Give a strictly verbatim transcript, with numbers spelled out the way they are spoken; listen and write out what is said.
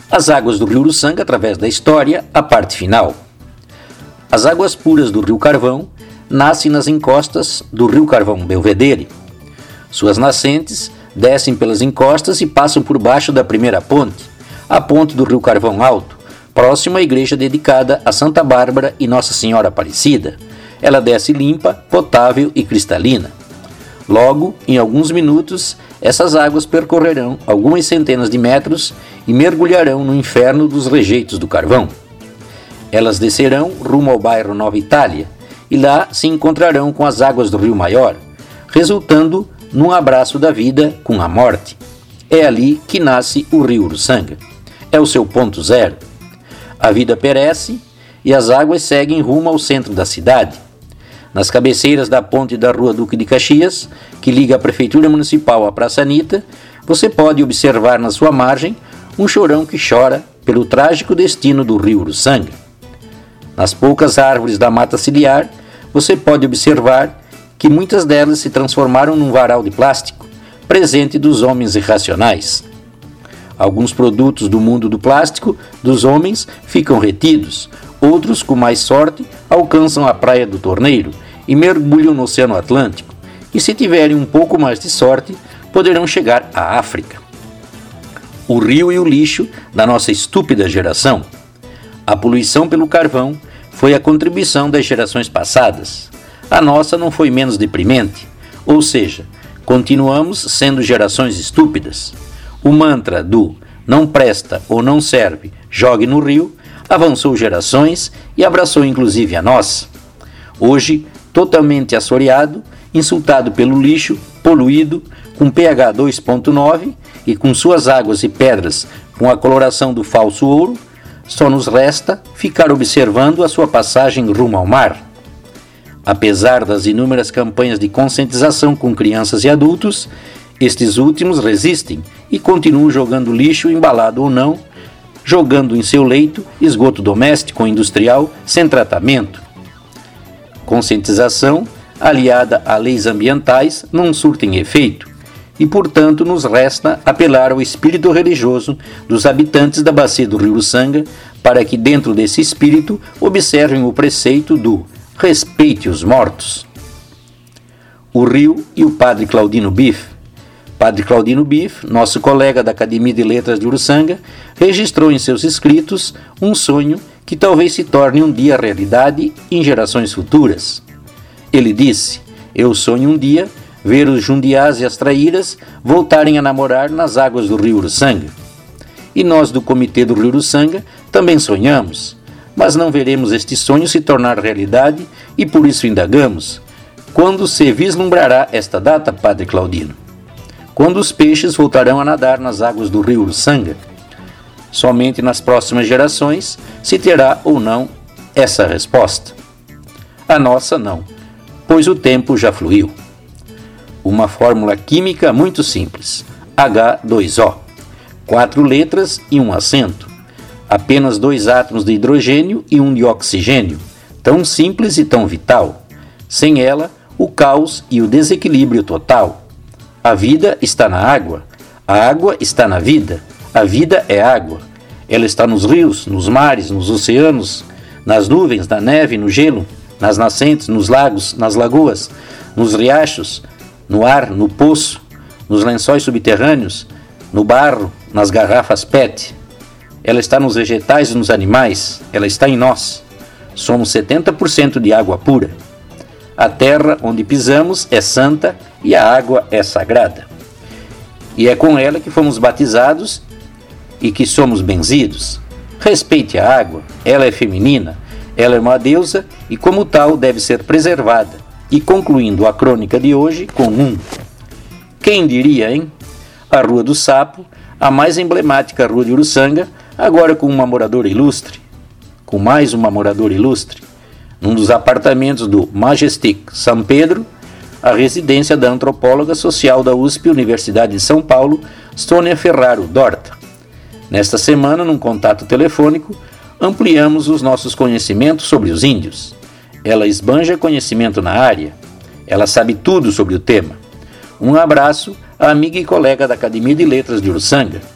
As águas do rio Uruçanga através da história, a parte final. As águas puras do rio Carvão nascem nas encostas do rio Carvão Belvedere. Suas nascentes descem pelas encostas e passam por baixo da primeira ponte, a ponte do rio Carvão Alto, próxima à igreja dedicada a Santa Bárbara e Nossa Senhora Aparecida. Ela desce limpa, potável e cristalina. Logo, em alguns minutos, essas águas percorrerão algumas centenas de metros e mergulharão no inferno dos rejeitos do carvão. Elas descerão rumo ao bairro Nova Itália e lá se encontrarão com as águas do Rio Maior, resultando num abraço da vida com a morte. É ali que nasce o rio Uruçanga. É o seu ponto zero. A vida perece e as águas seguem rumo ao centro da cidade. Nas cabeceiras da ponte da Rua Duque de Caxias, que liga a Prefeitura Municipal à Praça Anitta, você pode observar na sua margem um chorão que chora pelo trágico destino do rio Uruçanga. Nas poucas árvores da mata ciliar, você pode observar que muitas delas se transformaram num varal de plástico, presente dos homens irracionais. Alguns produtos do mundo do plástico dos homens ficam retidos, outros, com mais sorte, alcançam a praia do Torneiro e mergulham no Oceano Atlântico, e se tiverem um pouco mais de sorte, poderão chegar à África. O rio e o lixo da nossa estúpida geração. A poluição pelo carvão foi a contribuição das gerações passadas. A nossa não foi menos deprimente, ou seja, continuamos sendo gerações estúpidas. O mantra do não presta ou não serve, jogue no rio, avançou gerações e abraçou inclusive a nós. Hoje, totalmente assoreado, insultado pelo lixo, poluído, com pH dois ponto nove e com suas águas e pedras com a coloração do falso ouro, só nos resta ficar observando a sua passagem rumo ao mar. Apesar das inúmeras campanhas de conscientização com crianças e adultos, estes últimos resistem e continuam jogando lixo, embalado ou não, jogando em seu leito esgoto doméstico ou industrial sem tratamento. Conscientização, aliada a leis ambientais, não surtem efeito, e portanto nos resta apelar ao espírito religioso dos habitantes da bacia do rio Uruçanga para que dentro desse espírito observem o preceito do respeite os mortos. O rio e o padre Claudino Biff. Padre Claudino Biff, nosso colega da Academia de Letras de Uruçanga, registrou em seus escritos um sonho que talvez se torne um dia realidade em gerações futuras. Ele disse: eu sonho um dia ver os jundiás e as traíras voltarem a namorar nas águas do rio Uruçanga. E nós do Comitê do Rio Uruçanga também sonhamos, mas não veremos este sonho se tornar realidade e por isso indagamos: quando se vislumbrará esta data, Padre Claudino? Quando os peixes voltarão a nadar nas águas do rio Uruçanga? Somente nas próximas gerações se terá ou não essa resposta. A nossa não, pois o tempo já fluiu. Uma fórmula química muito simples, H dois O, quatro letras e um acento, apenas dois átomos de hidrogênio e um de oxigênio, tão simples e tão vital. Sem ela, o caos e o desequilíbrio total. A vida está na água, a água está na vida, a vida é água. Ela está nos rios, nos mares, nos oceanos, nas nuvens, na neve, no gelo, nas nascentes, nos lagos, nas lagoas, nos riachos, no ar, no poço, nos lençóis subterrâneos, no barro, nas garrafas P E T. Ela está nos vegetais e nos animais, ela está em nós. Somos setenta por cento de água pura. A terra onde pisamos é santa e a água é sagrada. E é com ela que fomos batizados e que somos benzidos. Respeite a água, ela é feminina, ela é uma deusa e como tal deve ser preservada. E concluindo a crônica de hoje com um: quem diria, hein? A Rua do Sapo, a mais emblemática rua de Uruçanga, agora com uma moradora ilustre, com mais uma moradora ilustre, num dos apartamentos do Majestic São Pedro, a residência da antropóloga social da U S P, Universidade de São Paulo, Sônia Ferraro Dorta. Nesta semana, num contato telefônico, ampliamos os nossos conhecimentos sobre os índios. Ela esbanja conhecimento na área, ela sabe tudo sobre o tema. Um abraço à amiga e colega da Academia de Letras de Uruçanga.